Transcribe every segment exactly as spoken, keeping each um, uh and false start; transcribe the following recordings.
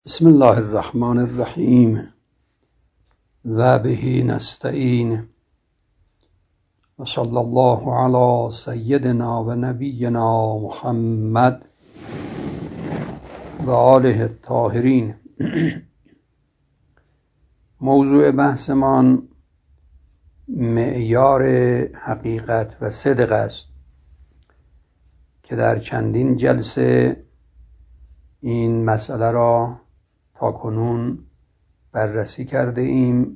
بسم الله الرحمن الرحیم و به نستعین و صلی الله علی سیدنا و نبینا محمد و آله الطاهرین. موضوع بحثمان معیار حقیقت و صدق است که در چندین جلسه این مسئله را تا کنون بررسی کرده ایم.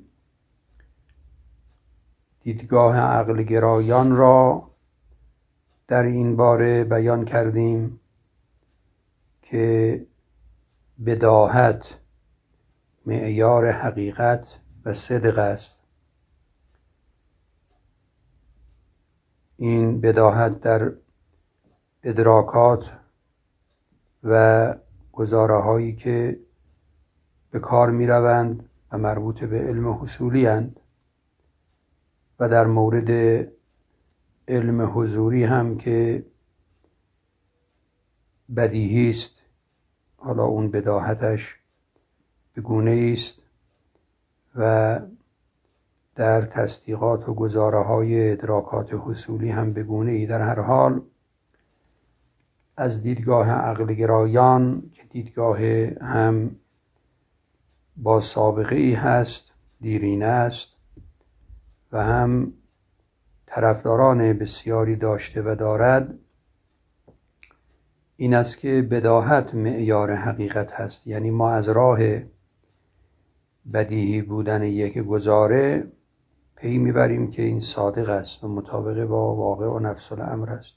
دیدگاه عقل گرایان را در این باره بیان کردیم که بداهت معیار حقیقت و صدق است. این بداهت در ادراکات و گزاره هایی که به کار می روند و مربوط به علم حصولی اند و در مورد علم حضوری هم که بدیهی است، حالا اون بداهتش به گونه است و در تصدیقات و گزاره های ادراکات حصولی هم به گونه ای. در هر حال از دیدگاه عقل گرایان که دیدگاه هم با سابقه ای هست، دیرینه است و هم طرفداران بسیاری داشته و دارد، این است که بداهت معیار حقیقت هست. یعنی ما از راه بدیهی بودن یک گزاره پی میبریم که این صادق است و مطابق با واقع و نفس الامر است.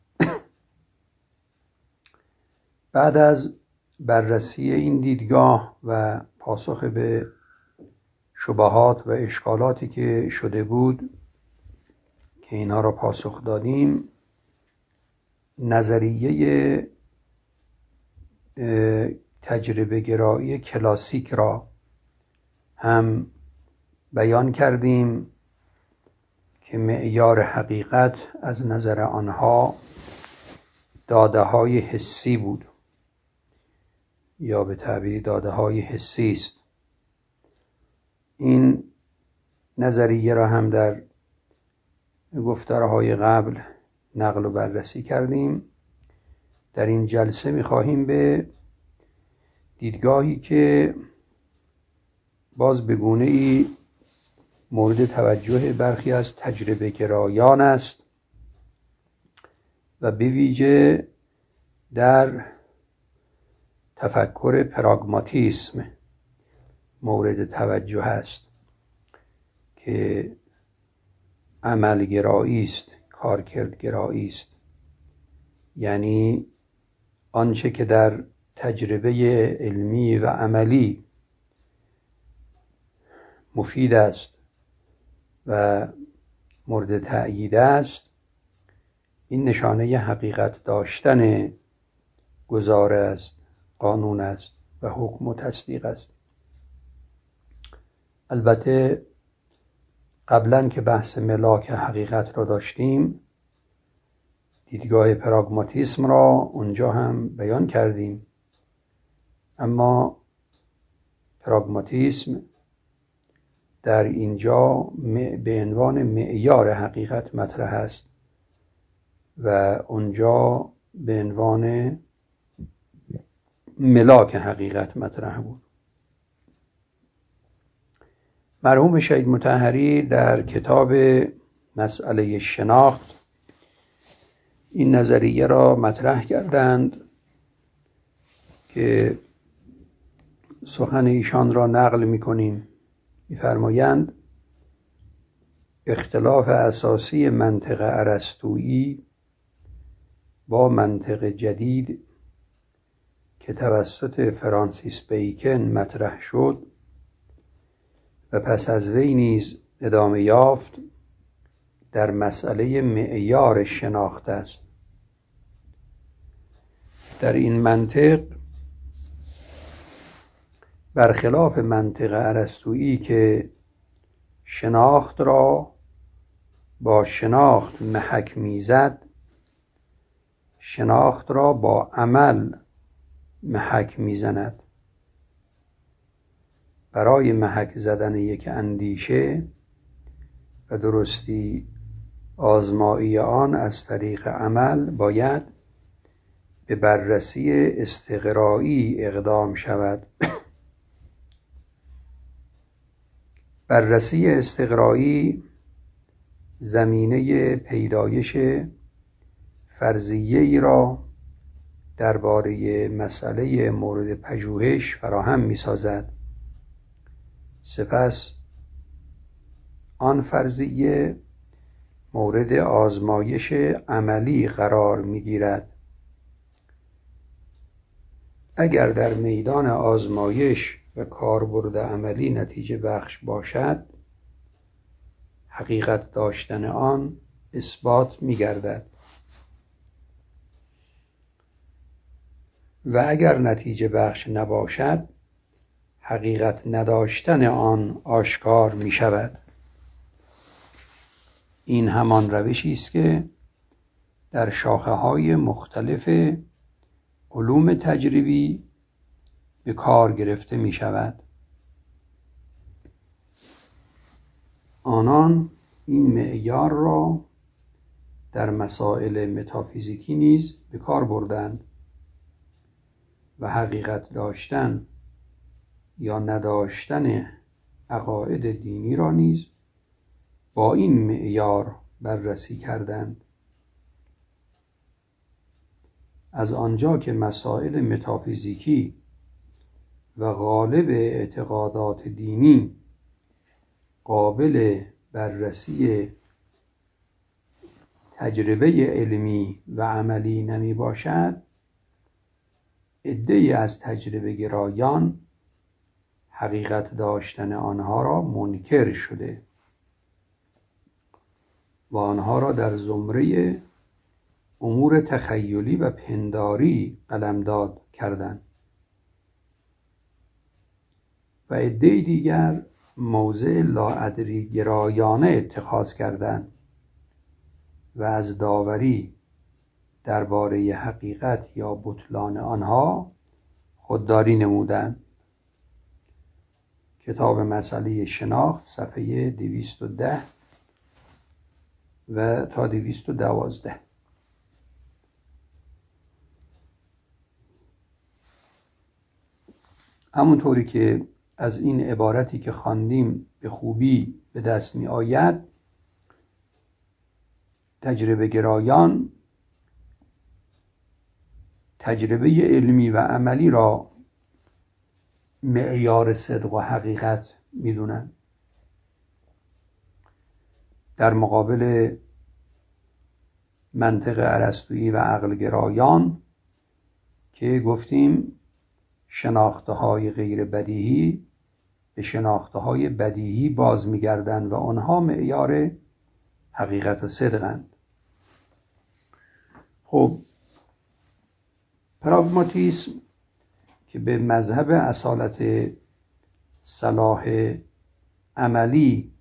بعد از بررسی این دیدگاه و پاسخ به شبهات و اشکالاتی که شده بود که اینها را پاسخ دادیم، نظریه تجربه گرایی کلاسیک را هم بیان کردیم که معیار حقیقت از نظر آنها داده های حسی بود یا به تعبیر داده های حسی است. این نظریه را هم در گفتارهای قبل نقل و بررسی کردیم. در این جلسه می‌خواهیم به دیدگاهی که باز به گونه‌ای مورد توجه برخی از تجربه گرایان است و به ویژه در تفکر پراگماتیسم مورد توجه است که عملگرایی است، کارکردگرایی است. یعنی آنچه که در تجربه علمی و عملی مفید است و مورد تأیید است، این نشانه حقیقت داشتن گزاره است، قانون است و حکم و تصدیق است. البته قبلا که بحث ملاک حقیقت را داشتیم، دیدگاه پراگماتیسم را اونجا هم بیان کردیم، اما پراگماتیسم در اینجا به عنوان معیار حقیقت مطرح است و اونجا به عنوان ملاک حقیقت مطرح بود. مرحوم شهید مطهری در کتاب مسئله شناخت این نظریه را مطرح کردند که سخن ایشان را نقل می‌کنیم. می‌فرمایند اختلاف اساسی منطق ارسطویی با منطق جدید که توسط فرانسیس بیکن مطرح شد و پس از وی نیز ادامه یافت در مسئله معیار شناخت است. در این منطق برخلاف منطق ارسطویی که شناخت را با شناخت محک میزد، شناخت را با عمل محک میزند برای محک زدن یک اندیشه و درستی آزمایی آن از طریق عمل باید به بررسی استقرایی اقدام شود. بررسی استقرایی زمینه پیدایش فرضیه ای را درباره مسئله مورد پژوهش فراهم می سازد. سپس آن فرضیه مورد آزمایش عملی قرار می گیرد. اگر در میدان آزمایش و کاربرد عملی نتیجه بخش باشد، حقیقت داشتن آن اثبات می گردد. و اگر نتیجه بخش نباشد، حقیقت نداشتن آن آشکار می شود. این همان روشی است که در شاخه‌های مختلف علوم تجریبی به کار گرفته می شود. آنان این معیار را در مسائل متافیزیکی نیز به کار بردند و حقیقت داشتن یا نداشتن عقاید دینی را نیز با این معیار بررسی کردند. از آنجا که مسائل متافیزیکی و غالب اعتقادات دینی قابل بررسی تجربه علمی و عملی نمی باشد، عده‌ای از تجربه گرایان حقیقت داشتن آنها را منکر شده و آنها را در زمره امور تخیلی و پنداری قلمداد کردند و عده‌ای دیگر موضع لاادری گرایانه اتخاذ کردند و از داوری درباره حقیقت یا بطلان آنها خودداری نمودند. کتاب مسئله شناخت صفحه دویست و ده و تا دویست و دوازده. همونطوری که از این عبارتی که خواندیم به خوبی به دست می آید، تجربه گرایان تجربه علمی و عملی را معیار صدق و حقیقت می دونند. در مقابل منطق ارسطویی و عقل گرایان که گفتیم شناخته های غیر بدیهی به شناخته های بدیهی باز می گردند و آنها معیار حقیقت و صدقند. خب پراگماتیسم که به مذهب اصالت صلاح عملی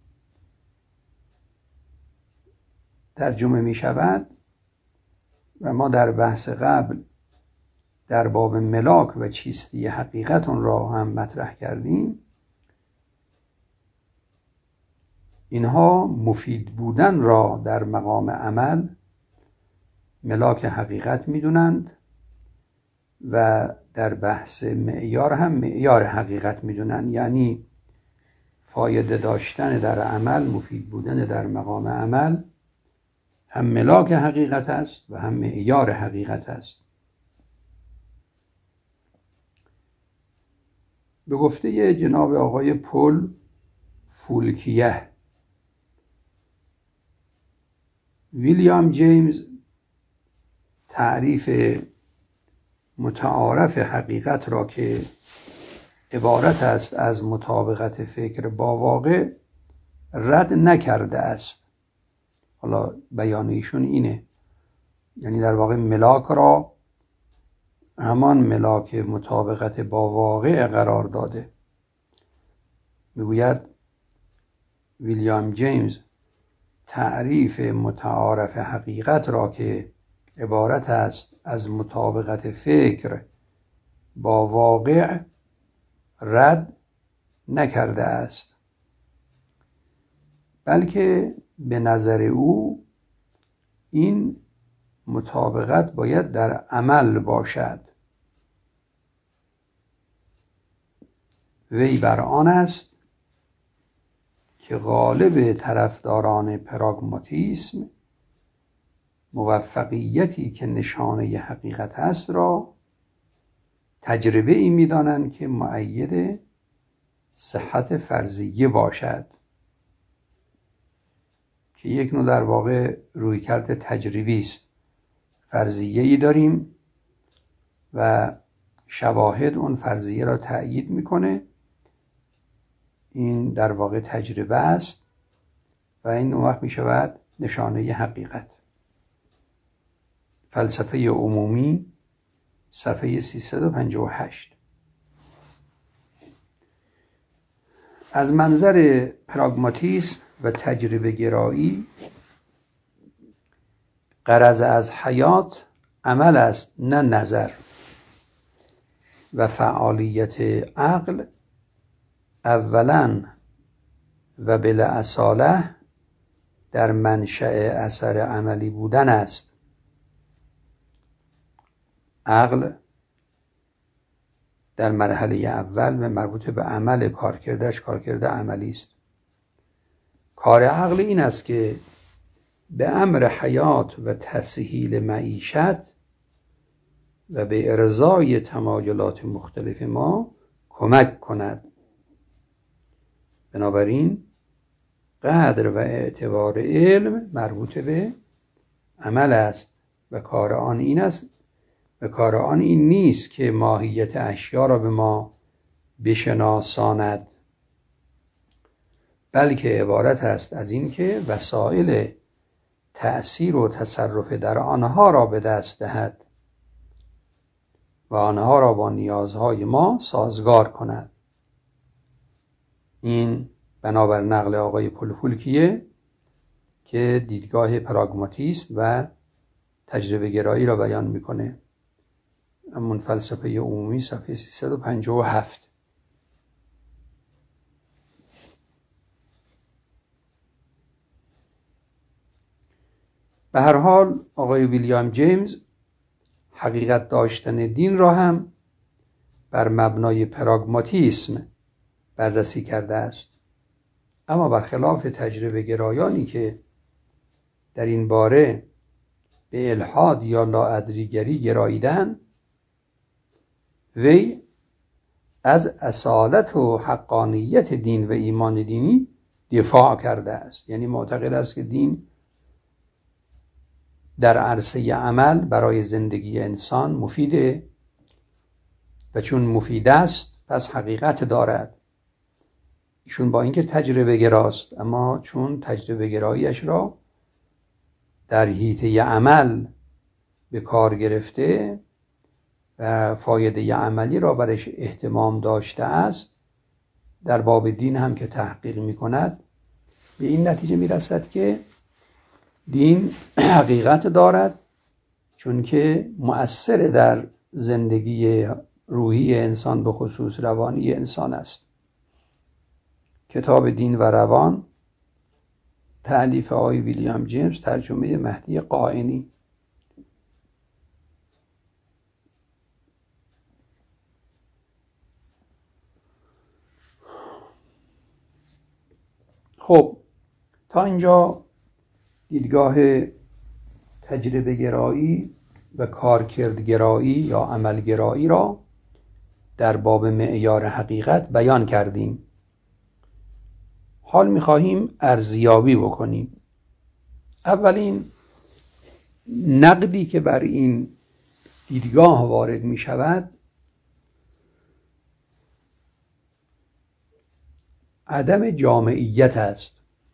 ترجمه می شود و ما در بحث قبل در باب ملاک و چیستی حقیقت آن را هم مطرح کردیم، اینها مفید بودن را در مقام عمل ملاک حقیقت می دونند و در بحث معیار هم معیار حقیقت می دونند. یعنی فایده داشتن در عمل، مفید بودن در مقام عمل هم ملاک حقیقت است و هم معیار حقیقت است. به گفته جناب آقای پل فولکیه، ویلیام جیمز تعریف متعارف حقیقت را که عبارت است از مطابقت فکر با واقع رد نکرده است. حالا بیان ایشون اینه، یعنی در واقع ملاک را همان ملاک مطابقت با واقع قرار داده. میگوید ویلیام جیمز تعریف متعارف حقیقت را که عبارت است از مطابقت فکر با واقع رد نکرده است، بلکه به نظر او این مطابقت باید در عمل باشد. وی بر آن است که غالب طرفداران پراگماتیسم موفقیتی که نشانه حقیقت است را تجربه ای می دانند که مؤید صحت فرضیه باشد، که یک نوع در واقع رویکرد تجربی است. فرضیه ای داریم و شواهد اون فرضیه را تأیید میکنه، این در واقع تجربه است و این اون وقت می شود نشانه حقیقت. فلسفه عمومی صفحه سیصد و پنجاه و هشت. از منظر پراگماتیسم و تجربه گرایی غرض از حیات عمل است نه نظر، و فعالیت عقل اولاً و بالاصاله در منشأ اثر عملی بودن است. عقل در مرحله اول به مربوط به عمل کارکردش کارکرد عملی است. کار عقل این است که به امر حیات و تسهیل معیشت و به ارضای تمایلات مختلف ما کمک کند. بنابراین قدر و اعتبار علم مربوط به عمل است و کار آن این است و کار آن این نیست که ماهیت اشیا را به ما بشناساند، بلکه عبارت است از این که وسایل تأثیر و تصرف در آنها را به دست دهد و آنها را با نیازهای ما سازگار کند. این بنابر نقل آقای پولفولکیه که دیدگاه پراگماتیسم و تجربه گرایی را بیان میکنه. همون فلسفه عمومی صفحه سیصد و پنجاه و هفت. به هر حال آقای ویلیام جیمز حقیقت داشتن دین را هم بر مبنای پراگماتیسم بررسی کرده است، اما برخلاف تجربه گرایانی که در این باره به الحاد یا لاادریگری گراییدند، وی از اصالت و حقانیت دین و ایمان دینی دفاع کرده است. یعنی معتقد است که دین در عرصه عمل برای زندگی انسان مفیده و چون مفید است پس حقیقت دارد. ایشون با اینکه تجربه گراست، اما چون تجربه گراییش را در حیطه عمل به کار گرفته و فایده عملی را برش اهتمام داشته است، در باب دین هم که تحقیق می کند به این نتیجه می رسد که دین حقیقت دارد، چون که مؤثر در زندگی روحی انسان به خصوص روانی انسان است. کتاب دین و روان تألیف آقای ویلیام جیمز، ترجمه مهدی قائنی. خب تا اینجا دیدگاه تجربه گرایی و کارکرد گرایی یا عمل گرایی را در باب معیار حقیقت بیان کردیم. حال می‌خواهیم ارزیابی بکنیم. اولین نقدی که بر این دیدگاه وارد می شود عدم جامعیت است.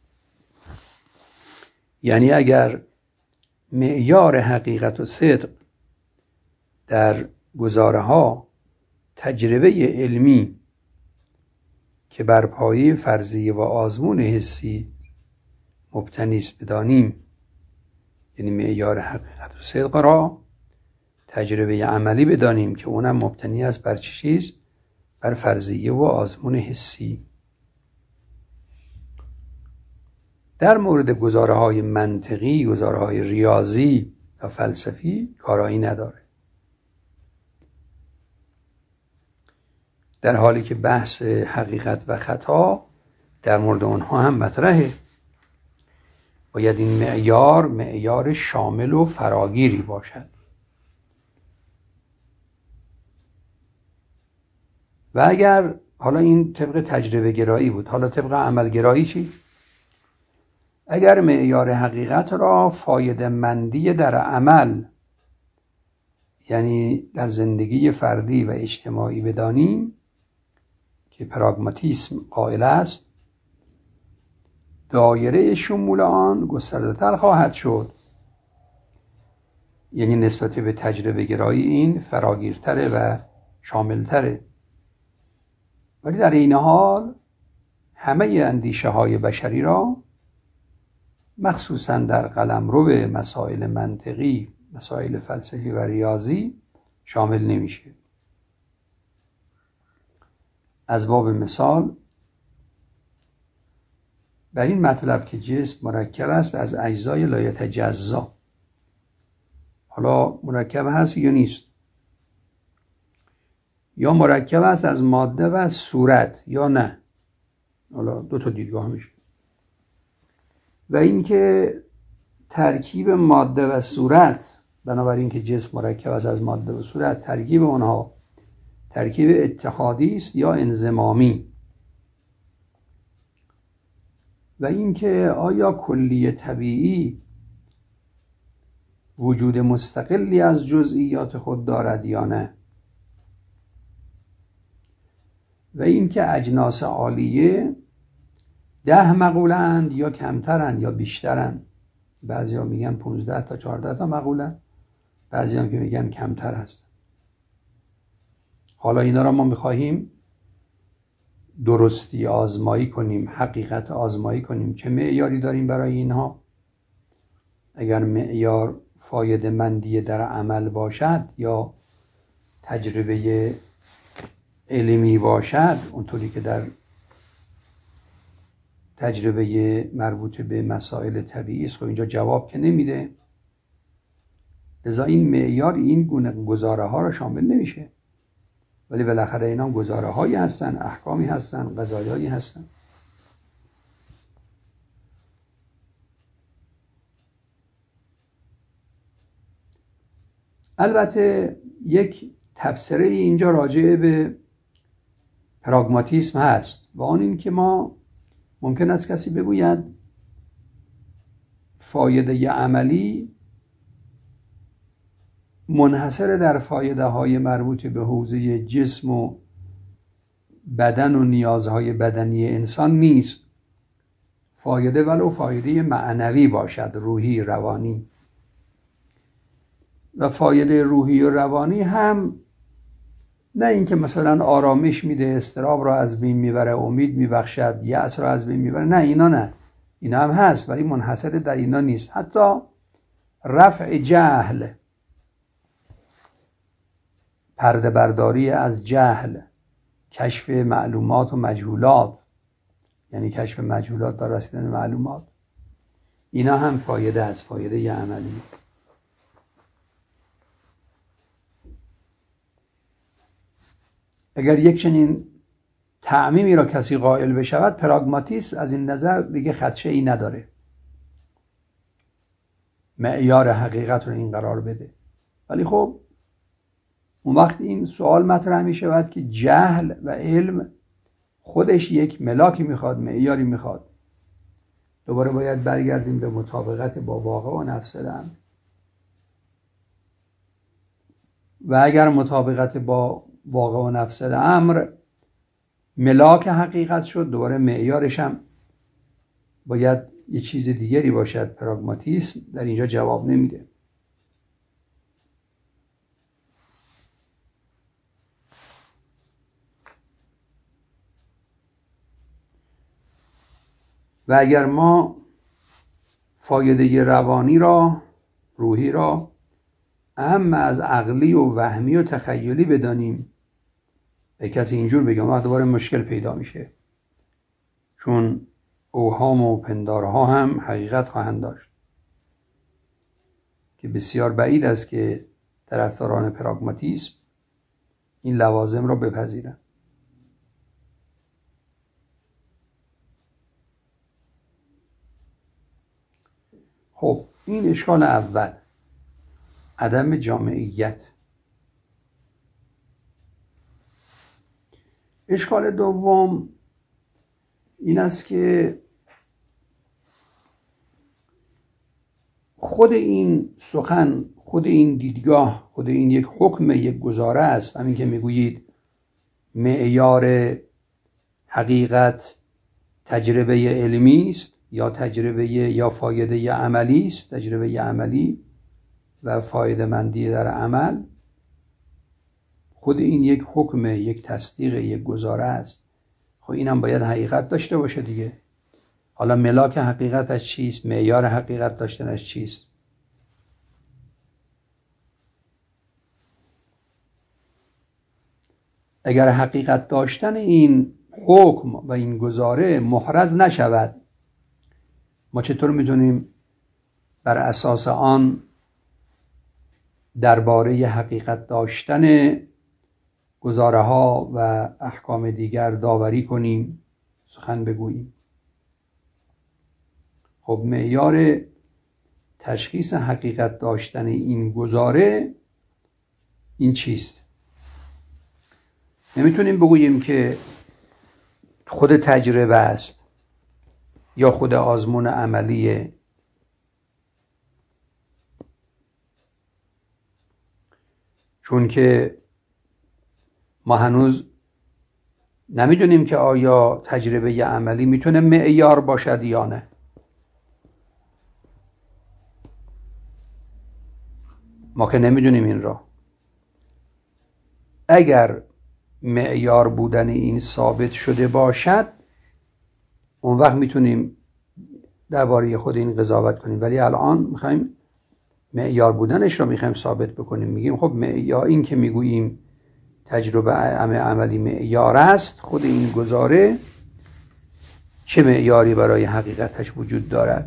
یعنی اگر معیار حقیقت و صدق در گزاره‌ها تجربه علمی که بر پایه فرضیه و آزمون حسی مبتنی است بدانیم، یعنی معیار حقیقت و صدق را تجربه عملی بدانیم که اونم مبتنی است بر چه چیز؟ بر فرضیه و آزمون حسی. در مورد گزاره‌های منطقی، گزاره‌های ریاضی و فلسفی کارایی نداره، در حالی که بحث حقیقت و خطا در مورد اونها هم مطرحه. باید این معیار معیار شامل و فراگیری باشد. و اگر حالا این طبق تجربه گرایی بود، حالا طبق عمل گرایی چی؟ اگر معیار حقیقت را فایده مندی در عمل، یعنی در زندگی فردی و اجتماعی بدانیم که پراگماتیسم قائل است، دایره شمول آن گسترده‌تر خواهد شد. یعنی نسبت به تجربه گرایی این فراگیرتره و شاملتره. ولی در این حال همه اندیشه های بشری را مخصوصا در قلمرو مسائل منطقی، مسائل فلسفی و ریاضی شامل نمیشه. از باب مثال بر این مطلب که جسم مرکب است از اجزای لایتجزا، حالا مرکب هست یا نیست، یا مرکب است از ماده و صورت یا نه، حالا دو تا دیدگاه میشه. و اینکه ترکیب ماده و صورت، بنابراین که جسم مرکب است از ماده و صورت، ترکیب اونها ترکیب اتحادی است یا انضمامی. و اینکه آیا کلی طبیعی وجود مستقلی از جزئیات خود دارد یا نه. و اینکه اجناس عالیه ده مقولند یا کمترند یا بیشترند. بعضی ها میگن پونزده تا چهارده تا مقولند، بعضی هم که میگن کمتر هست. حالا اینا را ما میخواهیم درستی آزمایی کنیم، حقیقت آزمایی کنیم. چه معیاری داریم برای اینها؟ اگر معیار فایده مندی در عمل باشد یا تجربه علمی باشد، اونطوری که در تجربه مربوط به مسائل طبیعی است، خب اینجا جواب که نمیده. لذا این معیار این گونه گزاره ها را شامل نمیشه. ولی بالاخره اینا گزاره هایی هستن، احکامی هستن، قضایایی هستن. البته یک تبصره اینجا راجع به پراگماتیسم هست و آن این که ما ممکن است کسی بگوید فایده عملی منحصر در فایده های مربوط به حوزه جسم و بدن و نیازهای بدنی انسان نیست. فایده ولو فایده معنوی باشد، روحی، روانی. و فایده روحی و روانی هم نه اینکه مثلا آرامش میده، استراب را از بین میبره، امید میبخشد، یأس را از بین میبره، نه اینا نه، اینا هم هست ولی منحصر در اینا نیست. حتی رفع جهل، پرده برداری از جهل، کشف معلومات و مجهولات، یعنی کشف مجهولات و رسیدن معلومات، اینا هم فایده است، فایده عملی. اگر یک چنین تعمیمی را کسی قائل بشود، پراگماتیسم از این نظر دیگه خدشه ای نداره معیار حقیقت رو این قرار بده. ولی خب اون وقت این سوال مطرح می شود که جهل و علم خودش یک ملاکی میخواد، معیاری میخواد. دوباره باید برگردیم به مطابقت با واقع و نفس الامر. و اگر مطابقت با واقع و نفس الامر ملاک حقیقت شد، دوباره معیارش هم باید یه چیز دیگری باشد. پراگماتیسم در اینجا جواب نمیده. و اگر ما فایده روانی را، روحی را، اهم از عقلی و وهمی و تخیلی بدانیم به کسی اینجور بگم وقت دوباره مشکل پیدا میشه، چون اوهام و پندارها هم حقیقت خواهند داشت که بسیار بعید است که طرفداران پراگماتیسم این لوازم را بپذیرند. خب این اشکال اول، عدم جامعیت. اشکال دوم این است که خود این سخن، خود این دیدگاه، خود این یک حکم، یک گزاره است. همین که میگویید معیار حقیقت تجربه علمی است یا تجربه یا فایده عملی است، تجربه عملی و فایده مندی در عمل، خود این یک حکم، یک تصدیق، یک گزاره است. خب اینم باید حقیقت داشته باشه دیگه. حالا ملاک حقیقتش چیست؟ معیار حقیقت داشتنش چیست؟ اگر حقیقت داشتن این حکم و این گزاره محرز نشود، ما چطور میتونیم بر اساس آن درباره حقیقت داشتن گزاره ها و احکام دیگر داوری کنیم، سخن بگوییم؟ خب معیار تشخیص حقیقت داشتن این گزاره این چیست؟ نمیتونیم بگوییم که خود تجربه است یا خود آزمون عملیه، چون که ما هنوز نمیدونیم که آیا تجربه عملی میتونه معیار باشد یا نه. ما که نمیدونیم این را. اگر معیار بودن این ثابت شده باشد، اون وقت میتونیم درباره خود این قضاوت کنیم، ولی الان میخوایم معیار بودنش را میخوایم ثابت بکنیم. میگیم خب معیار، این که میگوییم تجربه عملی معیار است، خود این گزاره چه معیاری برای حقیقتش وجود دارد؟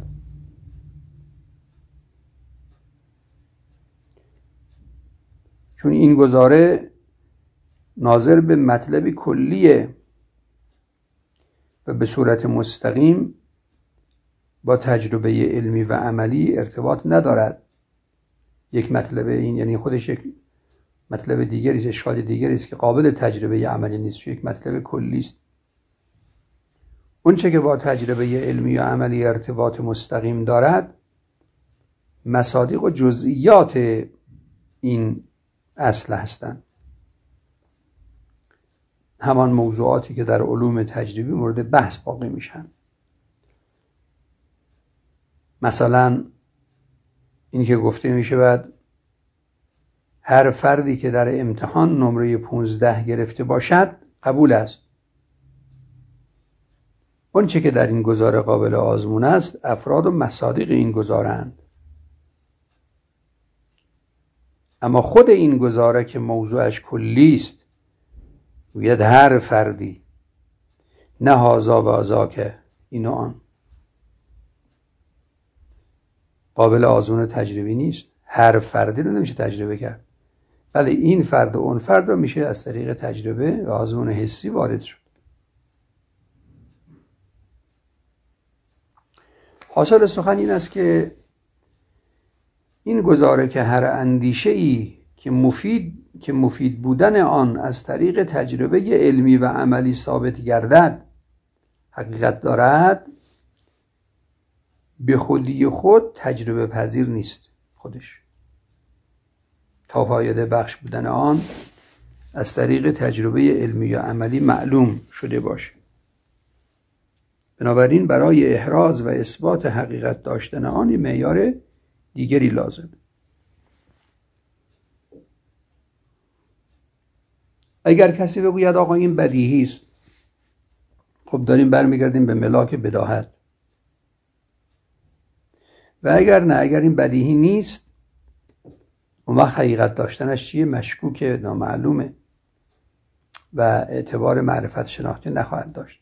چون این گزاره ناظر به مطلب کلیه و به صورت مستقیم با تجربه علمی و عملی ارتباط ندارد. یک مطلب این یعنی خودش یک مطلب دیگری است، اشکال دیگری است که قابل تجربه عملی نیست، یک مطلب کلی است. اون چه که با تجربه علمی و عملی ارتباط مستقیم دارد، مصادیق و جزئیات این اصل هستند، همان موضوعاتی که در علوم تجربی مورد بحث واقع میشن. مثلا این که گفته میشه بعد هر فردی که در امتحان نمره پونزده گرفته باشد قبول است. اون چه که در این گزاره قابل آزمون است، افراد و مصادیق این گزارند. اما خود این گزاره که موضوعش کلی است، گوید هر فردی، نه هازا و آزا که این و آن، قابل آزمون تجربی نیست. هر فردی رو نمیشه تجربه کرد، بله این فرد و اون فرد رو میشه از طریق تجربه و آزمون حسی وارد شد. حاصل سخن این است که این گزاره که هر اندیشه ای که مفید که مفید بودن آن از طریق تجربه علمی و عملی ثابت گردد حقیقت دارد، به خودی خود تجربه پذیر نیست خودش، تا فایده بخش بودن آن از طریق تجربه علمی و عملی معلوم شده باشه. بنابراین برای احراز و اثبات حقیقت داشتن آن معیار دیگری لازم. اگر کسی بگوید آقا این بدیهی است، خب داریم برمیگردیم به ملاک بداهت. و اگر نه، اگر این بدیهی نیست، اون وقت حقیقت داشتنش چیه؟ مشکوکه، نامعلومه. و اعتبار معرفت شناختی نخواهد داشت.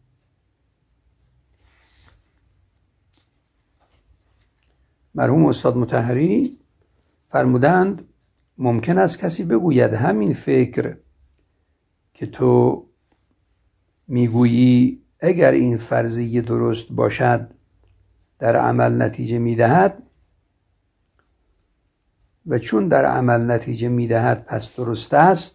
مرحوم استاد مطهری فرمودند ممکن است کسی بگوید همین فکر که تو میگویی اگر این فرضیه درست باشد در عمل نتیجه میدهد و چون در عمل نتیجه میدهد پس درست است.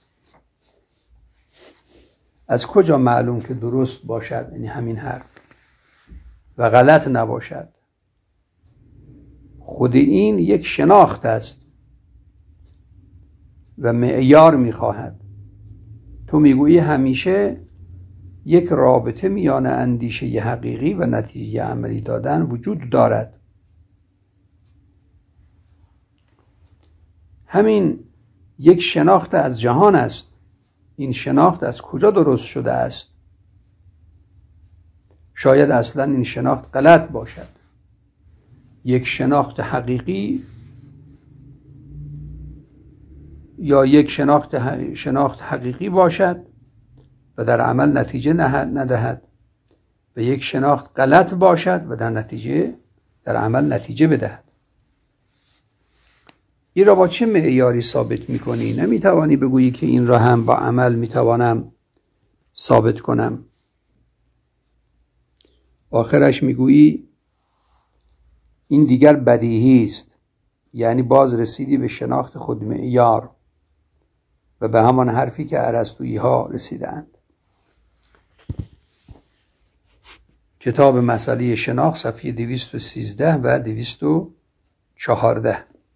از کجا معلوم که درست باشد، یعنی همین حرف، و غلط نباشد؟ خود این یک شناخت است و معیار میخواهد. تو میگویی همیشه یک رابطه میان اندیشه حقیقی و نتیجه عملی دادن وجود دارد. همین یک شناخت از جهان است. این شناخت از کجا درست شده است؟ شاید اصلا این شناخت غلط باشد. یک شناخت حقیقی یا یک شناخت شناخت حقیقی باشد و در عمل نتیجه ندهد و یک شناخت غلط باشد و در نتیجه در عمل نتیجه بدهد. این را با چه معیاری ثابت می‌کنی؟ نمی‌توانی بگویی که این را هم با عمل می‌توانم ثابت کنم. آخرش می‌گویی این دیگر بدیهی است، یعنی باز رسیدی به شناخت خود معیار و به همان حرفی که ارسطویی ها رسیدند. کتاب مسئله شناخت صفحه دویست و سیزده و دویست و چهارده.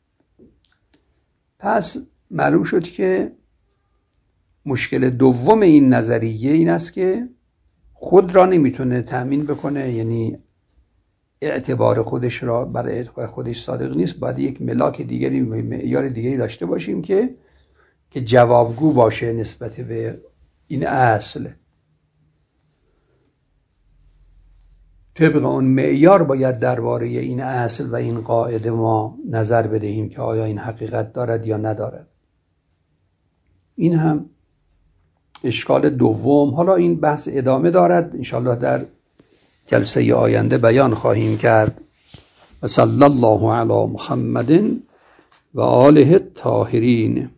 پس معلوم شد که مشکل دوم این نظریه این است که خود را نمیتونه تأمین بکنه، یعنی اعتبار خودش را برای اعتبار خودش صادق نیست. باید یک ملاک دیگری، معیار دیگری داشته باشیم که که جوابگو باشه نسبت به این اصل. طبق اون معیار باید درباره این اصل و این قاعده ما نظر بدهیم که آیا این حقیقت دارد یا ندارد. این هم اشکال دوم. حالا این بحث ادامه دارد، انشاءالله در جلسه آینده بیان خواهیم کرد. و صلی الله علی محمد و آله الطاهرین.